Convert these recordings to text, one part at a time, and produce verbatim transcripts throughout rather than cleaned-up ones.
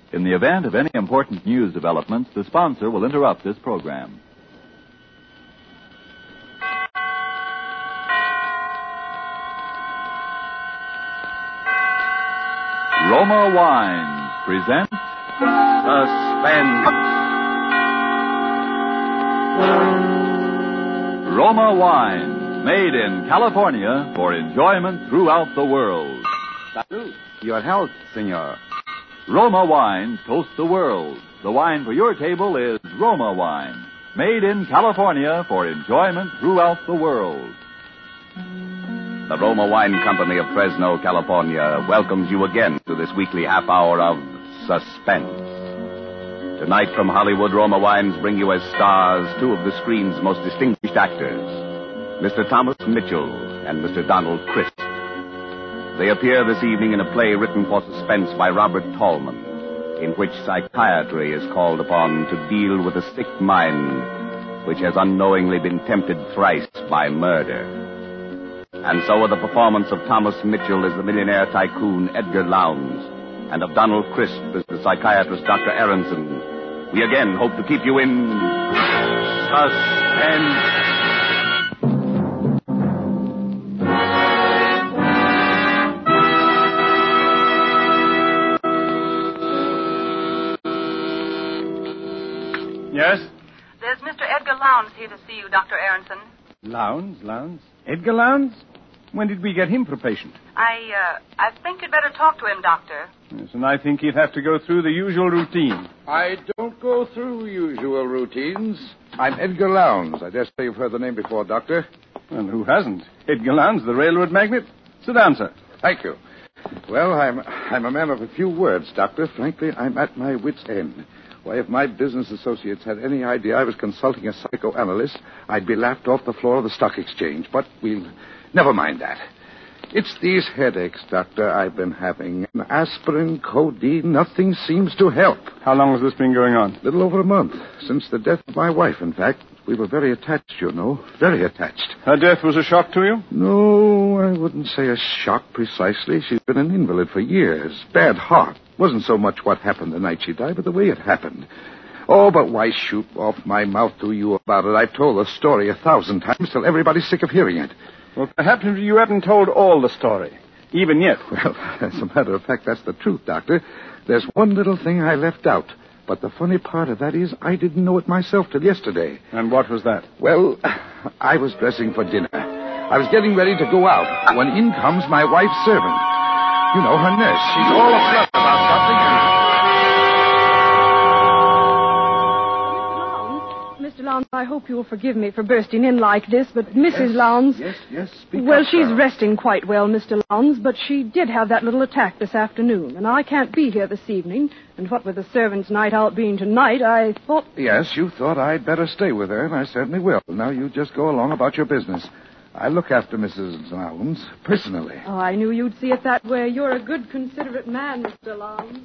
In the event of any important news developments, the sponsor will interrupt this program. Roma Wines presents Suspense. Roma Wines, made in California for enjoyment throughout the world. Salud. Your health, senor. Roma Wines toast the world. The wine for your table is Roma Wine, made in California for enjoyment throughout the world. The Roma Wine Company of Fresno, California, welcomes you again to this weekly half hour of Suspense. Tonight from Hollywood, Roma Wines bring you as stars two of the screen's most distinguished actors, Mister Thomas Mitchell and Mister Donald Crisp. They appear this evening in a play written for suspense by Robert Tallman, in which psychiatry is called upon to deal with a sick mind which has unknowingly been tempted thrice by murder. And so with the performance of Thomas Mitchell as the millionaire tycoon Edgar Lowndes, and of Donald Crisp as the psychiatrist Doctor Aronson, we again hope to keep you in suspense. Yes? There's Mister Edgar Lowndes here to see you, Doctor Aronson. Lowndes, Lowndes? Edgar Lowndes? When did we get him for patient? I, uh, I think you'd better talk to him, Doctor. Yes, and I think he'd have to go through the usual routine. I don't go through usual routines. I'm Edgar Lowndes. I dare say you've heard the name before, Doctor. And who hasn't? Edgar Lowndes, the railroad magnate. Sit down, sir. Thank you. Well, I'm, I'm a man of a few words, Doctor. Frankly, I'm at my wit's end. Why, if my business associates had any idea I was consulting a psychoanalyst, I'd be laughed off the floor of the stock exchange. But we'll never mind that. It's these headaches, Doctor, I've been having. Aspirin, codeine, nothing seems to help. How long has this been going on? A little over a month. Since the death of my wife, in fact. We were very attached, you know. Very attached. Her death was a shock to you? No, I wouldn't say a shock precisely. She's been an invalid for years. Bad heart. Wasn't so much what happened the night she died, but the way it happened. Oh, but why shoot off my mouth to you about it? I've told the story a thousand times till everybody's sick of hearing it. Well, perhaps you haven't told all the story. Even yet. Well, as a matter of fact, that's the truth, Doctor. There's one little thing I left out. But the funny part of that is I didn't know it myself till yesterday. And what was that? Well, I was dressing for dinner. I was getting ready to go out when in comes my wife's servant. You know, her nurse. She's all aflutter about something. Mister Lowndes, I hope you will forgive me for bursting in like this, but Missus Yes, Lowndes... Yes, yes, speak Well, up, she's Sarah. resting quite well, Mister Lowndes, but she did have that little attack this afternoon, and I can't be here this evening. And what with the servants' night out being tonight, I thought... Yes, you thought I'd better stay with her, and I certainly will. Now, you just go along about your business. I look after Missus Lowndes personally. Oh, I knew you'd see it that way. You're a good, considerate man, Mister Lowndes.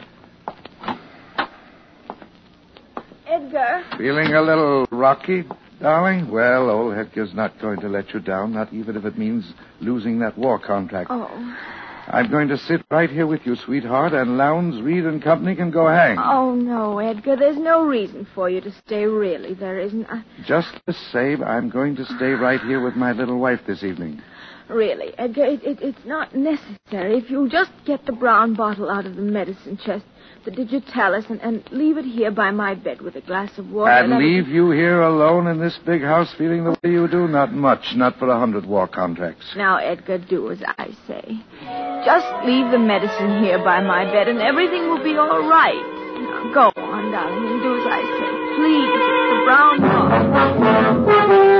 Edgar. Feeling a little rocky, darling? Well, old Edgar's not going to let you down, not even if it means losing that war contract. Oh. I'm going to sit right here with you, sweetheart, and Lowndes, Reed and Company can go hang. Oh, no, Edgar. There's no reason for you to stay, really. There isn't. I... Just the same, I'm going to stay right here with my little wife this evening. Really, Edgar, it, it, it's not necessary. If you'll just get the brown bottle out of the medicine chest, the digitalis, and, and leave it here by my bed with a glass of water. And that'll- leave you here alone in this big house feeling the way you do? Not much, not for a hundred war contracts. Now, Edgar, do as I say. Just leave the medicine here by my bed, and everything will be all right. Now, go on, darling, and do as I say. Please, it's the brown bottle.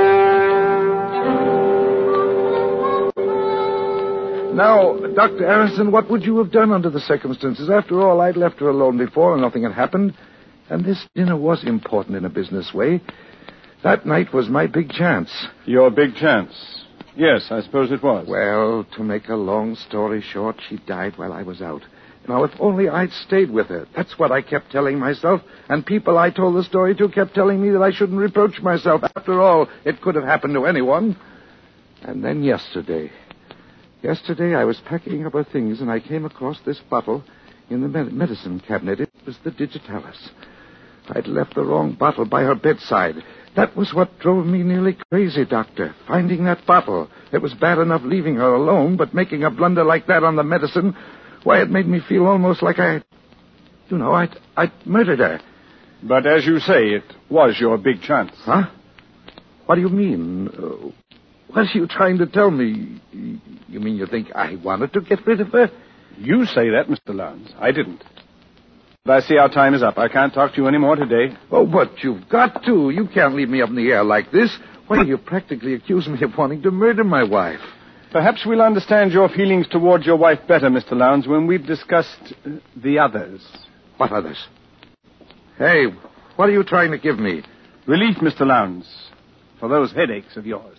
Now, Doctor Aronson, what would you have done under the circumstances? After all, I'd left her alone before and nothing had happened. And this dinner was important in a business way. That night was my big chance. Your big chance. Yes, I suppose it was. Well, to make a long story short, she died while I was out. Now, if only I'd stayed with her. That's what I kept telling myself. And people I told the story to kept telling me that I shouldn't reproach myself. After all, it could have happened to anyone. And then yesterday... Yesterday, I was packing up her things, and I came across this bottle in the med- medicine cabinet. It, It was the digitalis. I'd left the wrong bottle by her bedside. That was what drove me nearly crazy, Doctor. Finding that bottle. It was bad enough leaving her alone, but making a blunder like that on the medicine, why, it made me feel almost like I... You know, I'd, I'd murdered her. But as you say, it was your big chance. Huh? What do you mean? Uh, what are you trying to tell me? You mean you think I wanted to get rid of her? You say that, Mister Lowndes. I didn't. But I see our time is up. I can't talk to you any more today. Oh, but you've got to. You can't leave me up in the air like this. Why, you practically accuse me of wanting to murder my wife. Perhaps we'll understand your feelings towards your wife better, Mister Lowndes, when we've discussed uh, the others. What others? Hey, what are you trying to give me? Relief, Mister Lowndes, for those headaches of yours.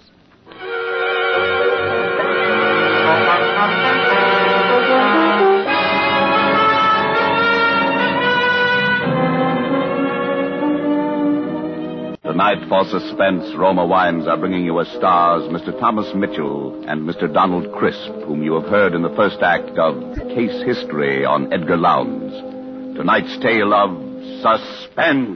Tonight, for Suspense, Roma Wines are bringing you as stars Mister Thomas Mitchell and Mister Donald Crisp, whom you have heard in the first act of Case History on Edgar Lowndes. Tonight's tale of Suspense.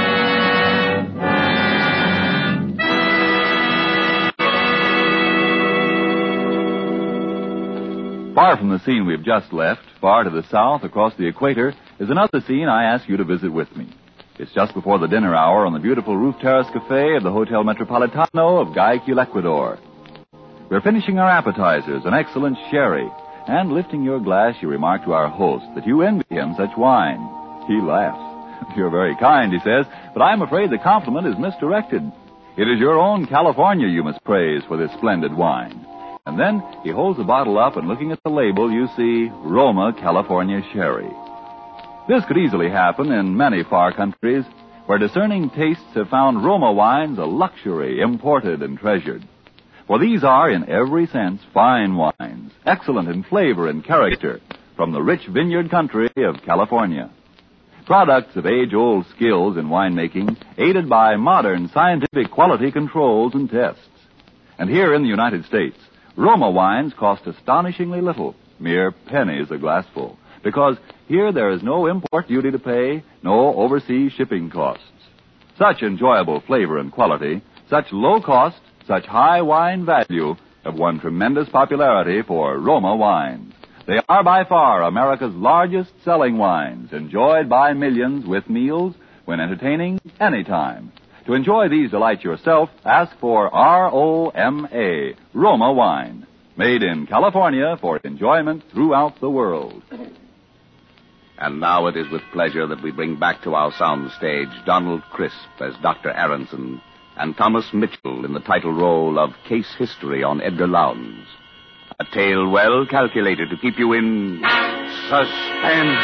Far from the scene we've just left, far to the south, across the equator, is another scene I ask you to visit with me. It's just before the dinner hour on the beautiful roof terrace cafe of the Hotel Metropolitano of Guayaquil, Ecuador. We're finishing our appetizers, an excellent sherry, and lifting your glass, you remark to our host that you envy him such wine. He laughs. You're very kind, he says, but I'm afraid the compliment is misdirected. It is your own California you must praise for this splendid wine. And then he holds the bottle up, and looking at the label, you see Roma California Sherry. This could easily happen in many far countries where discerning tastes have found Roma wines a luxury, imported and treasured. For these are, in every sense, fine wines, excellent in flavor and character, from the rich vineyard country of California. Products of age-old skills in winemaking, aided by modern scientific quality controls and tests. And here in the United States, Roma wines cost astonishingly little, mere pennies a glassful, because here there is no import duty to pay, no overseas shipping costs. Such enjoyable flavor and quality, such low cost, such high wine value have won tremendous popularity for Roma wines. They are by far America's largest selling wines, enjoyed by millions with meals, when entertaining, anytime. To enjoy these delights yourself, ask for R O M A, Roma wine, made in California for enjoyment throughout the world. And now it is with pleasure that we bring back to our sound stage Donald Crisp as Doctor Aronson and Thomas Mitchell in the title role of Case History on Edgar Lowndes. A tale well calculated to keep you in suspense.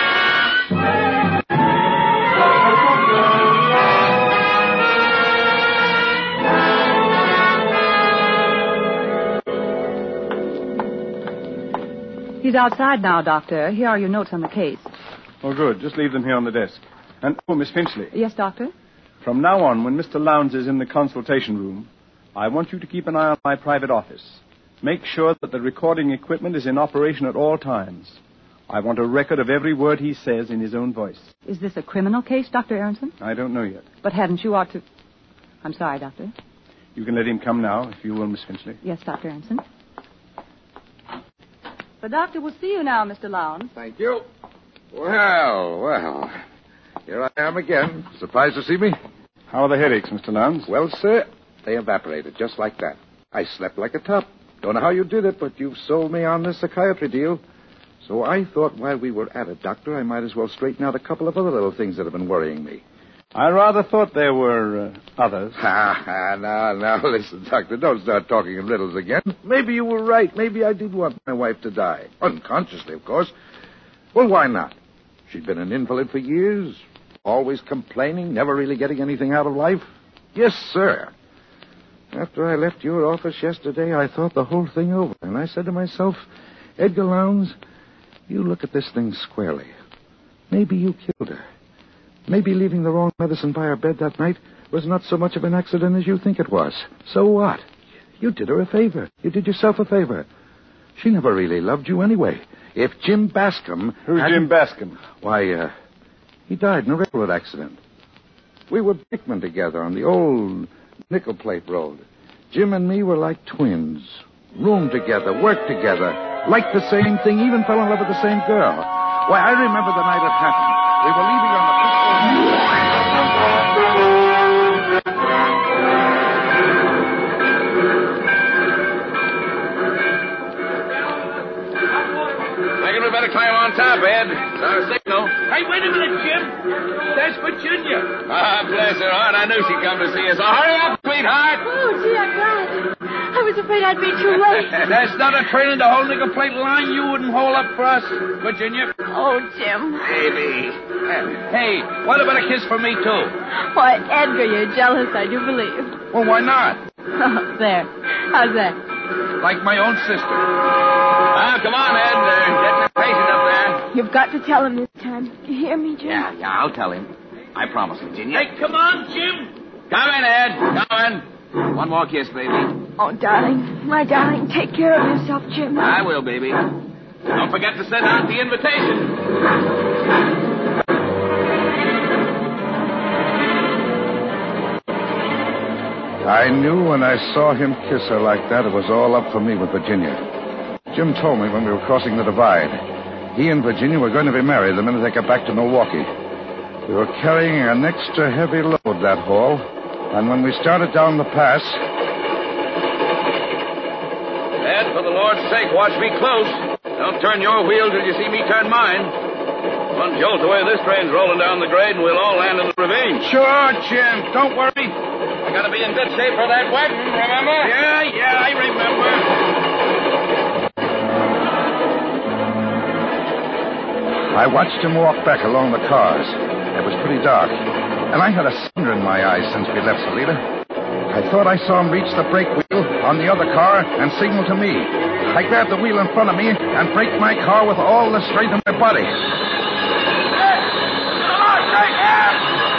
He's outside now, Doctor. Here are your notes on the case. Oh, good. Just leave them here on the desk. And, oh, Miss Finchley. Yes, Doctor? From now on, when Mister Lowndes is in the consultation room, I want you to keep an eye on my private office. Make sure that the recording equipment is in operation at all times. I want a record of every word he says in his own voice. Is this a criminal case, Doctor Aronson? I don't know yet. But hadn't you ought to... I'm sorry, Doctor. You can let him come now, if you will, Miss Finchley. Yes, Doctor Aronson. The doctor will see you now, Mister Lowndes. Thank you. Well, well. Here I am again. Surprised to see me? How are the headaches, Mister Lowndes? Well, sir, they evaporated just like that. I slept like a top. Don't know how you did it, but you've sold me on this psychiatry deal. So I thought while we were at it, Doctor, I might as well straighten out a couple of other little things that have been worrying me. I rather thought there were uh, others. Ha, ha, now, now, listen, Doctor, don't start talking in riddles again. Maybe you were right. Maybe I did want my wife to die. Unconsciously, of course. Well, why not? She'd been an invalid for years, always complaining, never really getting anything out of life. Yes, sir. After I left your office yesterday, I thought the whole thing over, and I said to myself, Edgar Lowndes, you look at this thing squarely. Maybe you killed her. Maybe leaving the wrong medicine by her bed that night was not so much of an accident as you think it was. So what? You did her a favor. You did yourself a favor. She never really loved you anyway. If Jim Bascom... Who's hadn't... Jim Bascom? Why, uh, He died in a railroad accident. We were brakemen together on the old Nickel Plate Road. Jim and me were like twins. Roomed together, worked together, liked the same thing, even fell in love with the same girl. Why, I remember the night it happened. We were leaving on the... Reckon we better climb on top, Ed. It's our signal. Hey, wait a minute, Jim. That's Virginia. Ah, bless her heart. I knew she'd come to see us. So hurry up, sweetheart. Oh, gee, I'm glad. I was afraid I'd be too late. There's not a train in the whole Nickel Plate line you wouldn't hold up for us, Virginia. Oh, Jim. Baby. Hey, what about a kiss for me, too? Why, Edgar, you're jealous, I do believe. Well, why not? Oh, there. How's that? Like my own sister. Ah, come on, Ed. They're getting impatient up there. You've got to tell him this time. You hear me, Jim? Yeah, yeah, I'll tell him. I promise, Virginia. Hey, come on, Jim. Come in, Ed. Come in. One more kiss, baby. Oh, darling. My darling, take care of yourself, Jim. I will, baby. Don't forget to send out the invitation. I knew when I saw him kiss her like that, it was all up for me with Virginia. Jim told me when we were crossing the divide. He and Virginia were going to be married the minute they got back to Milwaukee. We were carrying an extra heavy load that haul, and when we started down the pass... Ed, for the Lord's sake, watch me close. Don't turn your wheel till you see me turn mine. One jolt away, this train's rolling down the grade, and we'll all land in the ravine. Sure, Jim. Don't worry. I gotta be in good shape for that wagon, remember? Yeah, yeah, I remember. I watched him walk back along the cars. It was pretty dark, and I had a cinder in my eyes since we left Salida. I thought I saw him reach the brake wheel on the other car and signal to me. I grabbed the wheel in front of me and braked my car with all the strength of my body. Hey! Come on, take him!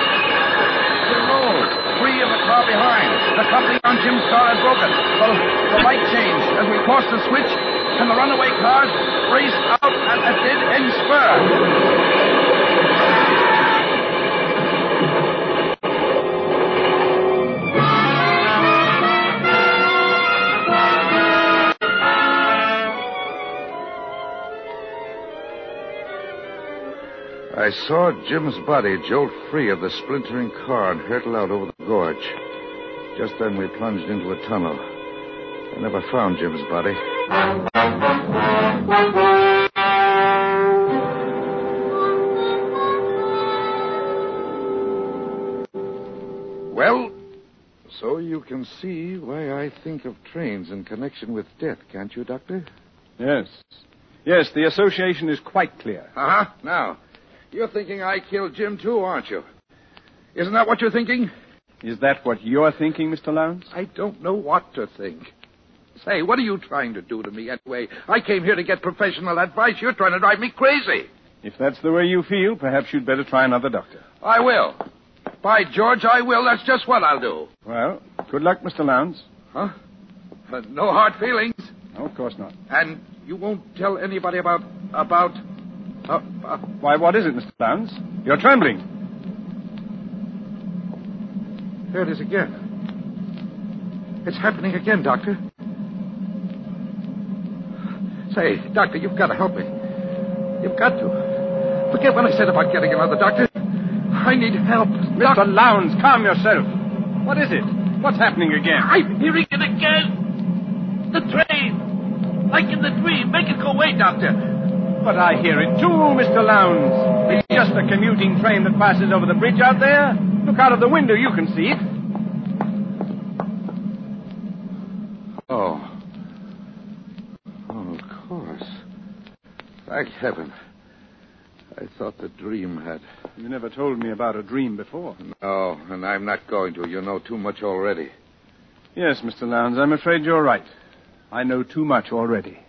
Three of the car behind. The coupling on Jim's car had broken. Well, the light changed as we crossed the switch, and the runaway cars raced out at a dead-end spur. I saw Jim's body jolt free of the splintering car and hurtle out over the gorge. Just then we plunged into a tunnel. I never found Jim's body. Well, so you can see why I think of trains in connection with death, can't you, Doctor? Yes. Yes, the association is quite clear. Uh-huh. Now, you're thinking I killed Jim, too, aren't you? Isn't that what you're thinking? Is that what you're thinking, Mister Lowndes? I don't know what to think. Say, what are you trying to do to me anyway? I came here to get professional advice. You're trying to drive me crazy. If that's the way you feel, perhaps you'd better try another doctor. I will. By George, I will. That's just what I'll do. Well, good luck, Mister Lowndes. Huh? Uh, no hard feelings. No, of course not. And you won't tell anybody about... about... Uh, uh, Why, what is it, Mister Lowndes? You're trembling. There it is again. It's happening again, Doctor. Say, Doctor, you've got to help me. You've got to. Forget what I said about getting another doctor. I need help. Mister Lowndes, calm yourself. What is it? What's happening again? I'm hearing it again. The train. Like in the dream. Make it go away, Doctor. But I hear it too, Mister Lowndes. It's just a commuting train that passes over the bridge out there. Look out of the window. You can see it. Oh. Oh, of course. Thank heaven. I thought the dream had... You never told me about a dream before. No, and I'm not going to. You know too much already. Yes, Mister Lowndes, I'm afraid you're right. I know too much already.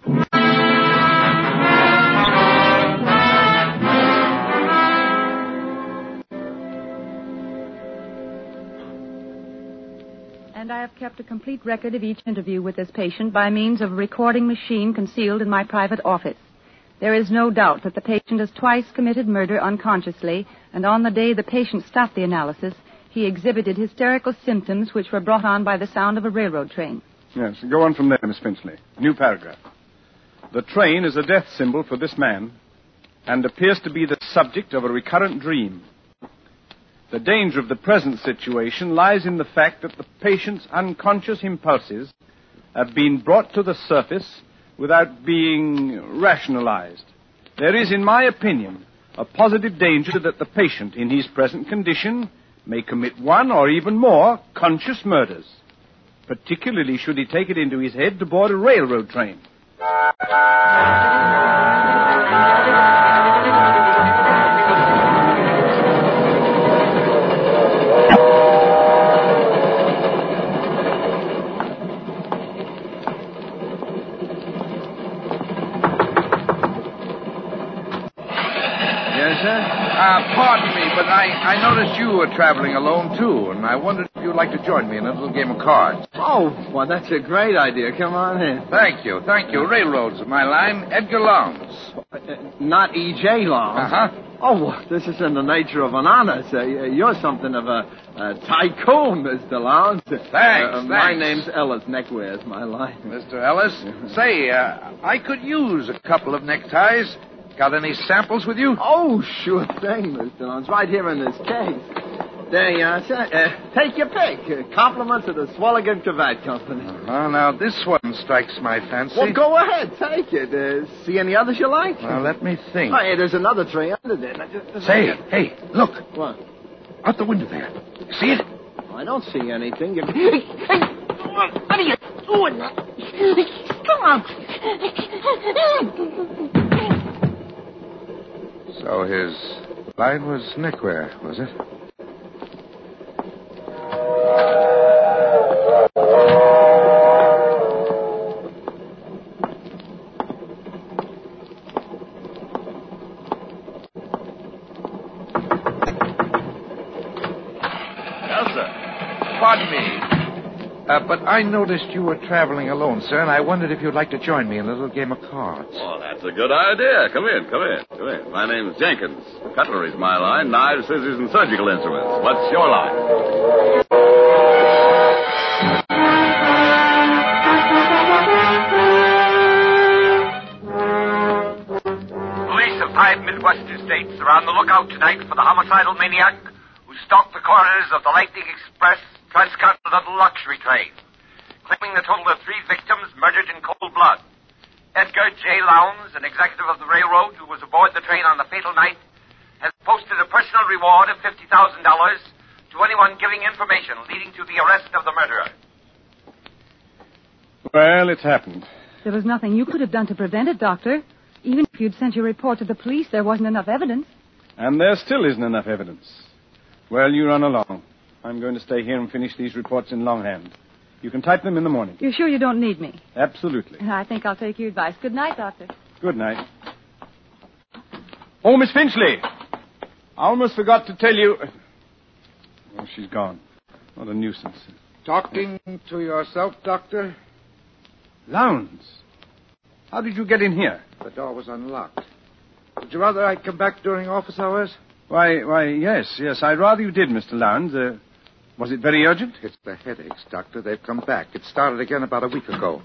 And I have kept a complete record of each interview with this patient by means of a recording machine concealed in my private office. There is no doubt that the patient has twice committed murder unconsciously, and on the day the patient stopped the analysis, he exhibited hysterical symptoms which were brought on by the sound of a railroad train. Yes, go on from there, Miss Finchley. New paragraph. The train is a death symbol for this man and appears to be the subject of a recurrent dream. The danger of the present situation lies in the fact that the patient's unconscious impulses have been brought to the surface without being rationalized. There is, in my opinion, a positive danger that the patient, in his present condition, may commit one or even more conscious murders, particularly should he take it into his head to board a railroad train. Uh, pardon me, but I, I noticed you were traveling alone, too, and I wondered if you'd like to join me in a little game of cards. Oh, well, that's a great idea. Come on in. Thank you, thank you. Railroads are my line. Edgar Lowndes. Uh, not E J Lowndes. Uh-huh. Oh, well, this is in the nature of an honor. So you're something of a, a tycoon, Mister Lowndes. Thanks, uh, thanks. My name's Ellis. Neckwear is my line. Mister Ellis, say, uh, I could use a couple of neckties. Got any samples with you? Oh, sure thing, Mister Lowndes. Right here in this case. There you are, sir. Uh, take your pick. Uh, compliments of the Swalligan Cravat Company. Uh-huh. Now, this one strikes my fancy. Well, go ahead. Take it. Uh, see any others you like? Well, let me think. Oh, hey, there's another tray under there. Now, just, just Say, hey, look. What? Out the window there. See it? Oh, I don't see anything. You... What are you doing? Come on. So his line was neckwear, was it? Yes, sir. Pardon me. Uh, but I noticed you were traveling alone, sir, and I wondered if you'd like to join me in a little game of cards. Oh, that's a good idea. Come in, come in, come in. My name's Jenkins. Cutlery's my line. Knives, scissors, and surgical instruments. What's your line? Police of five Midwestern states are on the lookout tonight for the homicidal maniac who stalked the corridors of the Lightning Express transcontinental luxury train, claiming the total of three victims murdered in cold blood. Edgar J. Lowndes, an executive of the railroad who was aboard the train on the fatal night, has posted a personal reward of fifty thousand dollars to anyone giving information leading to the arrest of the murderer. Well, it's happened. There was nothing you could have done to prevent it, Doctor. Even if you'd sent your report to the police, there wasn't enough evidence. And there still isn't enough evidence. Well, you run along. I'm going to stay here and finish these reports in longhand. You can type them in the morning. You're sure you don't need me? Absolutely. I think I'll take your advice. Good night, Doctor. Good night. Oh, Miss Finchley! I almost forgot to tell you... Oh, she's gone. What a nuisance. Talking to yourself, Doctor? Lowndes. How did you get in here? The door was unlocked. Would you rather I come back during office hours? Why, why, yes, yes. I'd rather you did, Mister Lowndes. Uh, was it very urgent? It's the headaches, Doctor. They've come back. It started again about a week ago.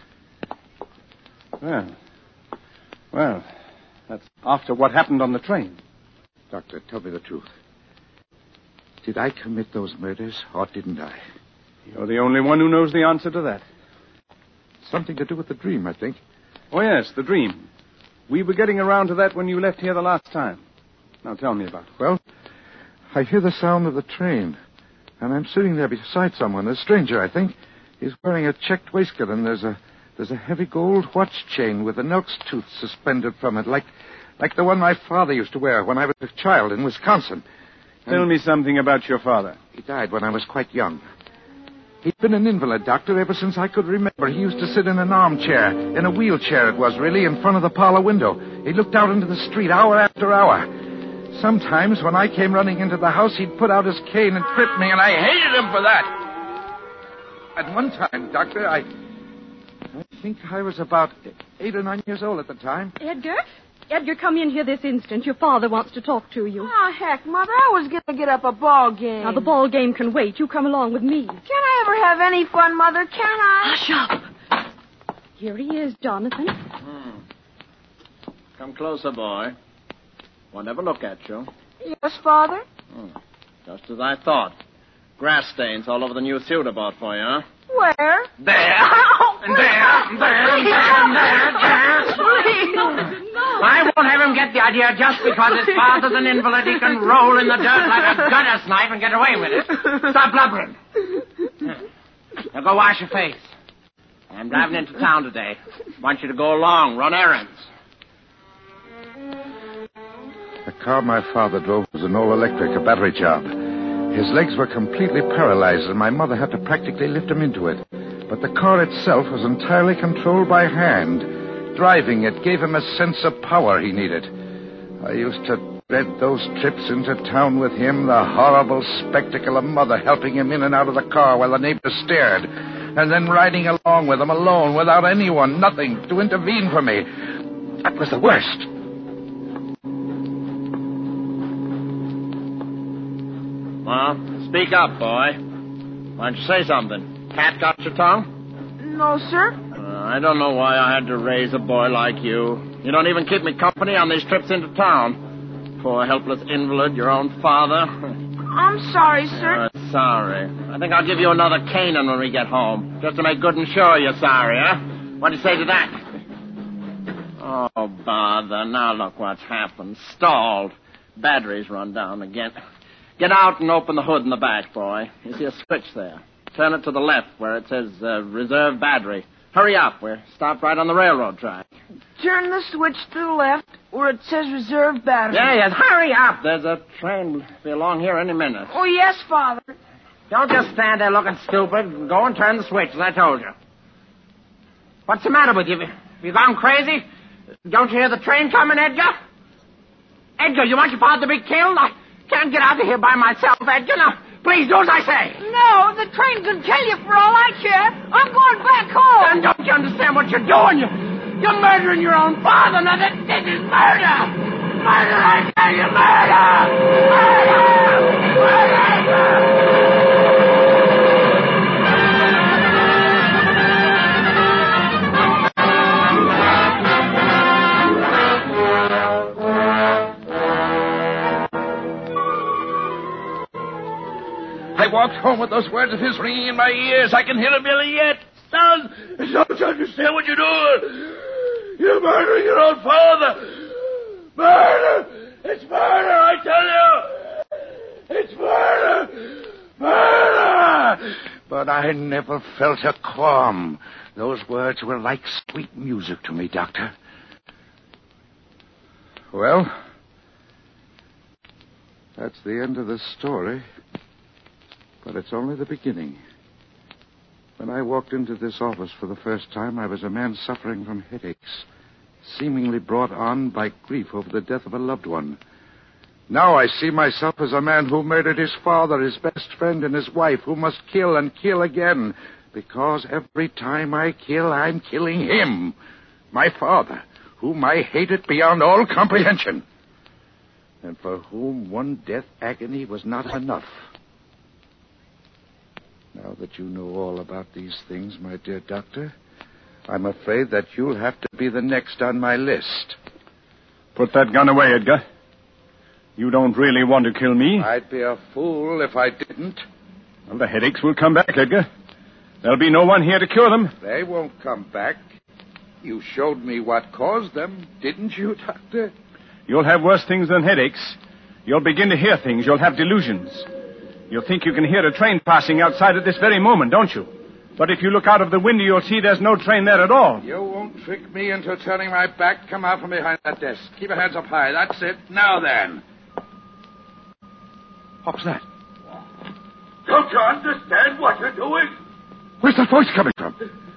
Well, well, that's after what happened on the train. Doctor, tell me the truth. Did I commit those murders, or didn't I? You're the only one who knows the answer to that. Something to do with the dream, I think. Oh, yes, the dream. We were getting around to that when you left here the last time. Now, tell me about it. Well, I hear the sound of the train, and I'm sitting there beside someone, a stranger, I think. He's wearing a checked waistcoat, and there's a there's a heavy gold watch chain with an elk's tooth suspended from it, like like the one my father used to wear when I was a child in Wisconsin. And tell me something about your father. He died when I was quite young. He'd been an invalid, Doctor, ever since I could remember. He used to sit in an armchair, in a wheelchair it was, really, in front of the parlor window. He looked out into the street hour after hour. Sometimes, when I came running into the house, he'd put out his cane and trip me, and I hated him for that. At one time, Doctor, I... I think I was about eight or nine years old at the time. Edgar? Edgar, come in here this instant. Your father wants to talk to you. Oh, heck, Mother, I was going to get up a ball game. Now, the ball game can wait. You come along with me. Can I ever have any fun, Mother? Can I? Hush up. Here he is, Jonathan. Hmm. Come closer, boy. Won't ever look at you. Yes, Father? Hmm. Just as I thought. Grass stains all over the new suit I bought for you, huh? Where? There. And there. And there. And there. There. Please. I won't have him get the idea just because his father's an invalid. He can roll in the dirt like a gutter snipe and get away with it. Stop blubbering. Now go wash your face. I'm driving into town today. Want you to go along, run errands. The car my father drove was an all-electric, a battery job. His legs were completely paralyzed, and my mother had to practically lift him into it. But the car itself was entirely controlled by hand. Driving it gave him a sense of power he needed. I used to dread those trips into town with him, the horrible spectacle of Mother helping him in and out of the car while the neighbors stared, and then riding along with him alone without anyone, nothing, to intervene for me. That was the worst. Well, speak up, boy. Why don't you say something? Cat got your tongue? No, sir. Uh, I don't know why I had to raise a boy like you. You don't even keep me company on these trips into town. Poor helpless invalid, your own father. I'm sorry, sir. Uh, sorry. I think I'll give you another caning when we get home, just to make good and sure you're sorry, huh? What do you say to that? Oh, bother. Now look what's happened. Stalled. Battery's run down again. Get out and open the hood in the back, boy. You see a switch there. Turn it to the left where it says uh, reserve battery. Hurry up. We're stopped right on the railroad track. Turn the switch to the left where it says reserve battery. Yeah, yes. Hurry up. There's a train be along here any minute. Oh, yes, Father. Don't just stand there looking stupid. Go and turn the switch, as I told you. What's the matter with you? Have you gone crazy? Don't you hear the train coming, Edgar? Edgar, you want your father to be killed? I can't get out of here by myself, Edgar. Now, please do as I say. No, the train could kill you for all I care. I'm going back home. Then don't you understand what you're doing? You're, you're murdering your own father. Now, this, this is murder. Murder, I tell you, murder. Murder. Murder. I walked home with those words of his ringing in my ears. I can hear them yet. Son, don't you understand what you're doing? You're murdering your own father. Murder! It's murder, I tell you! It's murder! Murder! But I never felt a qualm. Those words were like sweet music to me, Doctor. Well, that's the end of the story. But it's only the beginning. When I walked into this office for the first time, I was a man suffering from headaches, seemingly brought on by grief over the death of a loved one. Now I see myself as a man who murdered his father, his best friend, and his wife, who must kill and kill again, because every time I kill, I'm killing him, my father, whom I hated beyond all comprehension, and for whom one death agony was not enough. Now that you know all about these things, my dear doctor, I'm afraid that you'll have to be the next on my list. Put that gun away, Edgar. You don't really want to kill me. I'd be a fool if I didn't. Well, the headaches will come back, Edgar. There'll be no one here to cure them. They won't come back. You showed me what caused them, didn't you, Doctor? You'll have worse things than headaches. You'll begin to hear things. You'll have delusions. You'll think you can hear a train passing outside at this very moment, don't you? But if you look out of the window, you'll see there's no train there at all. You won't trick me into turning my back. Come out from behind that desk. Keep your hands up high. That's it. Now then. What was that? Don't you understand what you're doing? Where's that voice coming from?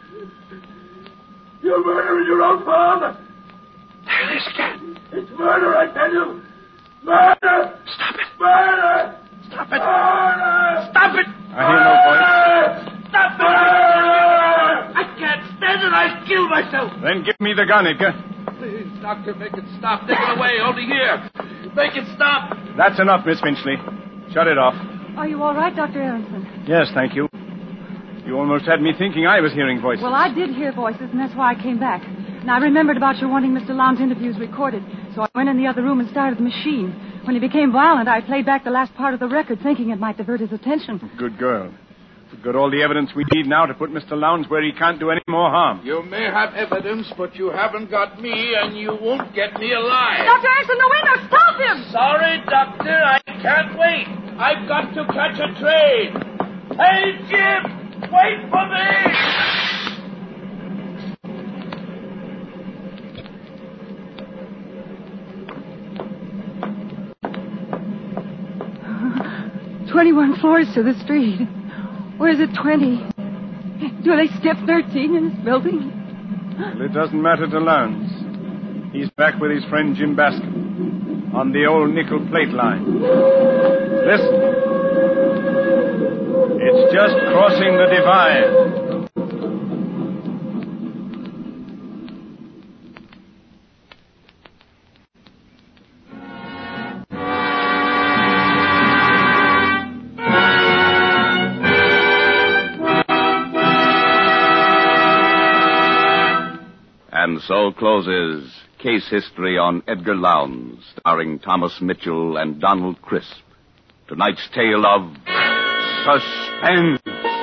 You're murdering your own father. There it is again. It's murder, I tell you. Murder. Stop it. Murder. Stop it. Murder. Stop it. I hear no voice. Stop it. Murder. I can't stand it. I'll kill myself. myself. Then give me the gun, Edgar. Please, Doctor, make it stop. Take it away. Only here. Make it stop. That's enough, Miss Finchley. Shut it off. Are you all right, Doctor Aronson? Yes, thank you. You almost had me thinking I was hearing voices. Well, I did hear voices, and that's why I came back. And I remembered about your wanting Mister Lowndes' interviews recorded, so I went in the other room and started the machine. When he became violent, I played back the last part of the record, thinking it might divert his attention. Good girl. We've got all the evidence we need now to put Mister Lowndes where he can't do any more harm. You may have evidence, but you haven't got me, and you won't get me alive. Doctor Aronson, the window! Stop him! Sorry, Doctor. I can't wait. I've got to catch a train. Hey, Jim! Wait for me! Twenty-one floors to the street. Or is it twenty? Do they skip thirteen in this building? Well, it doesn't matter to Lowndes. He's back with his friend Jim Bascom on the old nickel plate line. Listen. It's just crossing the divide. And so closes Case History on Edgar Lowndes, starring Thomas Mitchell and Donald Crisp. Tonight's tale of Suspense.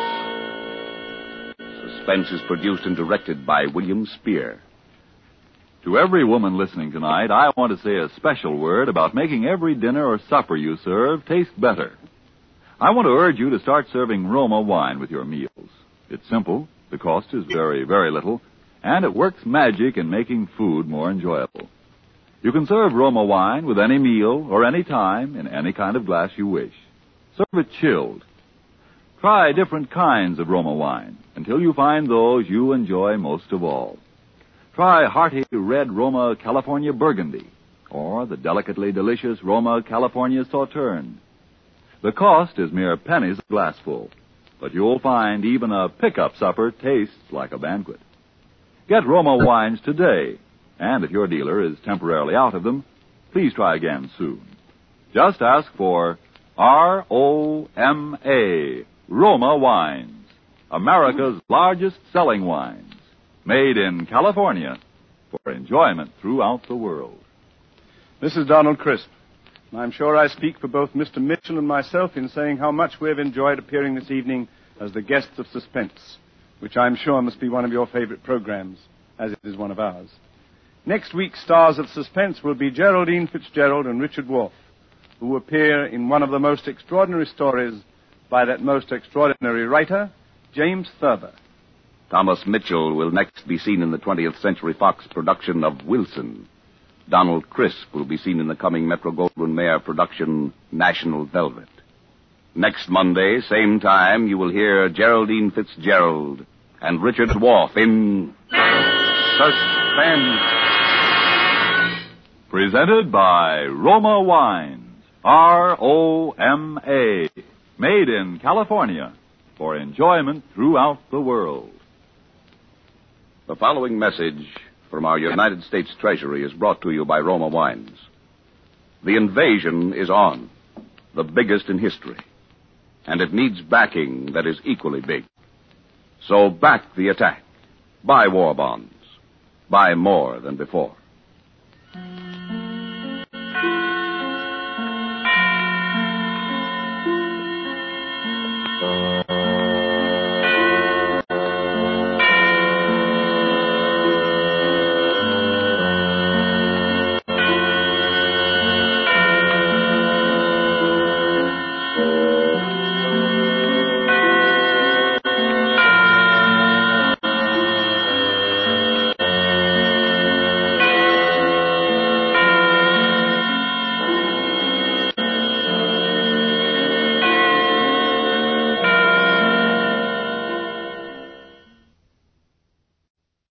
Suspense is produced and directed by William Spear. To every woman listening tonight, I want to say a special word about making every dinner or supper you serve taste better. I want to urge you to start serving Roma wine with your meals. It's simple, the cost is very, very little, and it works magic in making food more enjoyable. You can serve Roma wine with any meal or any time in any kind of glass you wish. Serve it chilled. Try different kinds of Roma wine until you find those you enjoy most of all. Try hearty red Roma California Burgundy or the delicately delicious Roma California Sauterne. The cost is mere pennies a glassful, but you'll find even a pickup supper tastes like a banquet. Get Roma wines today, and if your dealer is temporarily out of them, please try again soon. Just ask for R O M A, Roma Wines, America's largest selling wines, made in California for enjoyment throughout the world. This is Donald Crisp. I'm sure I speak for both Mister Mitchell and myself in saying how much we have enjoyed appearing this evening as the guests of Suspense, which I'm sure must be one of your favorite programs, as it is one of ours. Next week's stars of Suspense will be Geraldine Fitzgerald and Richard Wolff, who appear in one of the most extraordinary stories by that most extraordinary writer, James Thurber. Thomas Mitchell will next be seen in the twentieth Century Fox production of Wilson. Donald Crisp will be seen in the coming Metro-Goldwyn-Mayer production, National Velvet. Next Monday, same time, you will hear Geraldine Fitzgerald and Richard Wolff in Suspense. Presented by Roma Wines, R O M A, made in California for enjoyment throughout the world. The following message from our United States Treasury is brought to you by Roma Wines. The invasion is on, the biggest in history, and it needs backing that is equally big. So back the attack. Buy war bonds. Buy more than before.